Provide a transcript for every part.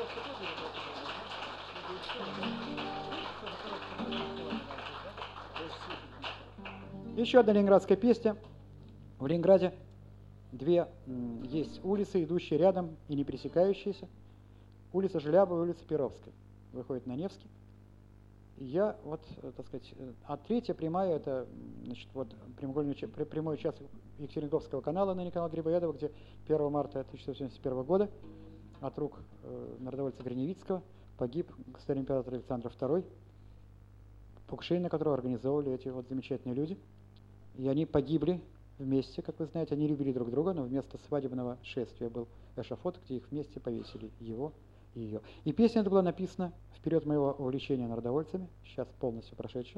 Еще одна ленинградская песня. В Ленинграде две есть улицы, идущие рядом и не пересекающиеся. Улица Желябова и улица Перовская. Выходит на Невский. И я, вот, так сказать, а третья прямая, это, значит, вот прямой участок Екатеринговского канала, ныне канал Грибоедова, где 1 марта 1971 года от рук народовольца Гриневицкого погиб государь император Александр II, покушение которого организовывали эти вот замечательные люди. И они погибли вместе, как вы знаете, они любили друг друга, но вместо свадебного шествия был эшафот, где их вместе повесили, его и ее. И песня эта была написана в период моего увлечения народовольцами, сейчас полностью прошедшая,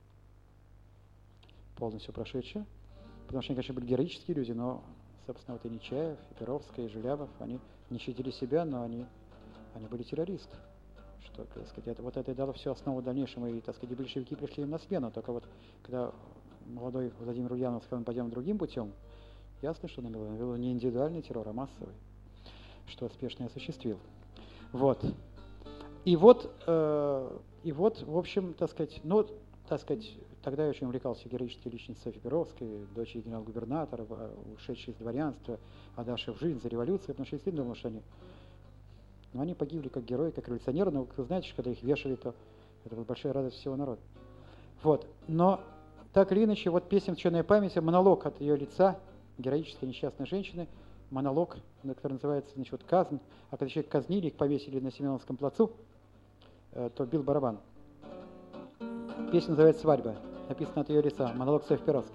потому что они, конечно, были героические люди, но, собственно, вот и Нечаев, и Перовская, и Желябов, они не щадили себя, но они были террористы. Что, так сказать, это дало всю основу дальнейшему, и, так сказать, большевики пришли им на смену, только вот, когда молодой Владимир Ульянов сказал, мы пойдем другим путем, ясно, что он навел не индивидуальный террор, а массовый, что успешно осуществил. Вот. И вот, в общем, так сказать, тогда я очень увлекался героической личностью Софьи Перовской, дочери генерал-губернатора, ушедшей из дворянства, отдавшей в жизнь за революцию, потому что я действительно думал, что они погибли как герои, как революционеры, но вы знаете, что когда их вешали, то это была большая радость всего народа. Вот. Но так или иначе, вот песня «Черная память», монолог от ее лица, героической несчастной женщины, монолог, который называется, значит, вот «Казнь», а когда человек казнили, их повесили на Семеновском плацу, то бил барабан. Песня называется «Свадьба», написана от ее лица, монолог Софьи Перовской.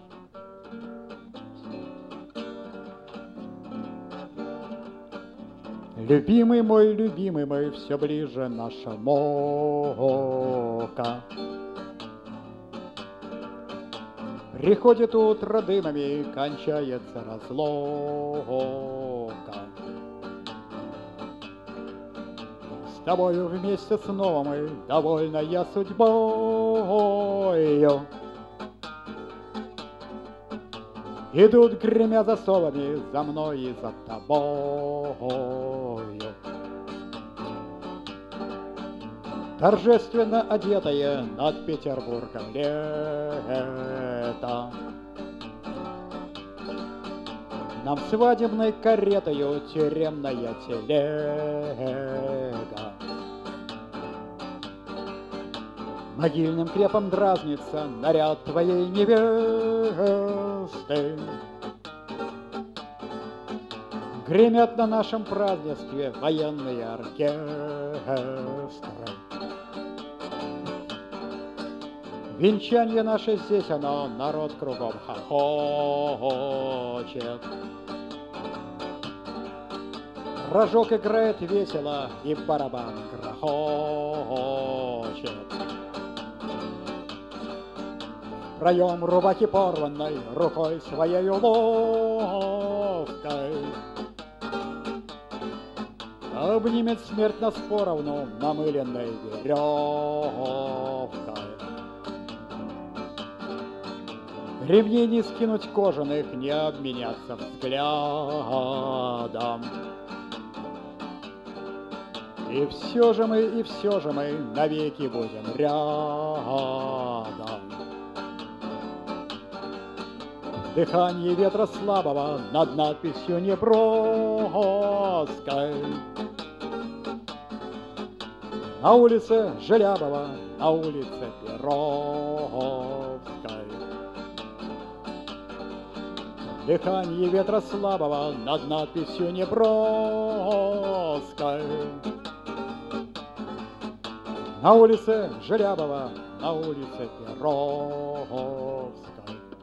Любимый мой, все ближе наша мука. Приходит утро дымами, кончается разлука. С тобою вместе снова мы, довольная судьбою. Идут, гремя засовами, за мной и за тобою. Торжественно одетое над Петербургом лето. Нам свадебной каретою тюремная телега. Могильным крепом дразнится наряд твоей невесты. Гремят на нашем празднестве военные оркестры. Венчанье наше здесь оно, народ кругом хохочет. Рожок играет весело, и барабан грохочет. Проем рубахи порванной, рукой своей ловкой обнимет смерть нас поровну намыленной веревкой. Ремней не скинуть кожаных, не обменяться взглядом. И все же мы навеки будем рядом. Дыхание ветра слабого над надписью неброской. На улице Желябова, на улице Перовской. Дыхание ветра слабого над надписью неброской. На улице Желябова, на улице Перовской.